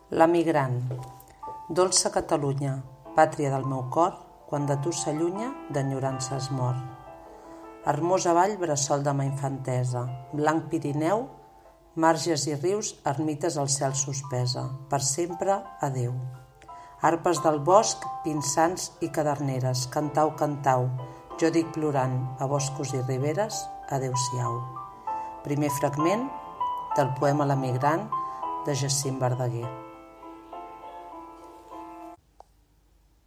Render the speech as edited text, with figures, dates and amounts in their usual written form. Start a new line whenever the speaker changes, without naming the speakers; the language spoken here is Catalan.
L'emigrant. Dolça Catalunya, pàtria del meu cor, quan de tu s'allunya, d'enyorança es mor. Hermosa vall, bressol de ma infantesa, blanc Pirineu, marges i rius, ermites al cel sospesa, per sempre, adeu. Arpes del bosc, pinsans i caderneres, cantau, cantau, jo dic plorant, a boscos i riberes, adeu-siau. Primer fragment del poema L'emigrant, de Jacint Verdaguer.